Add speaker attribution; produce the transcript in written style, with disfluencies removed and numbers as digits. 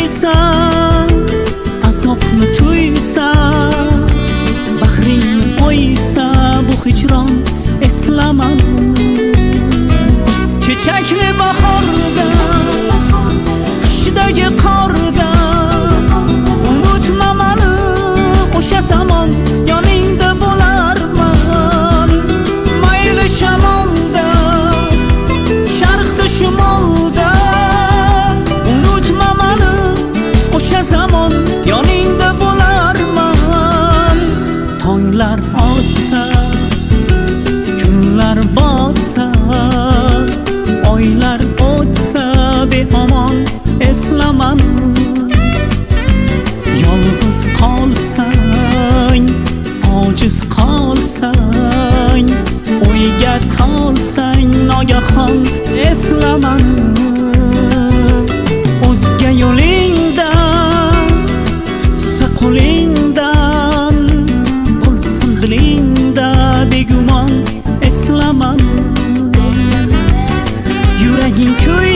Speaker 1: qo'ysan, azobni to'ysan, bag'ringni o'ysa bu hijron eslamani. Chechakli bahorda, qishdagi qorda unutma mani, o'sha zamon yoningda bo'larman. Mayli shamolda, sharqda shimolda unutma mani, o'sha zamon yoningda bo'larman. Tonglar otsa, kunlar botsa, oylar o'tsa beomon eslamani. Yolg'iz qolsang, ojiz qolsang, o'yga tolsang nogahon eslamani. O'zga yo'lingdan tutsa qo'lingdan, bo'lsin dilingda begumon eslamani. Yuraging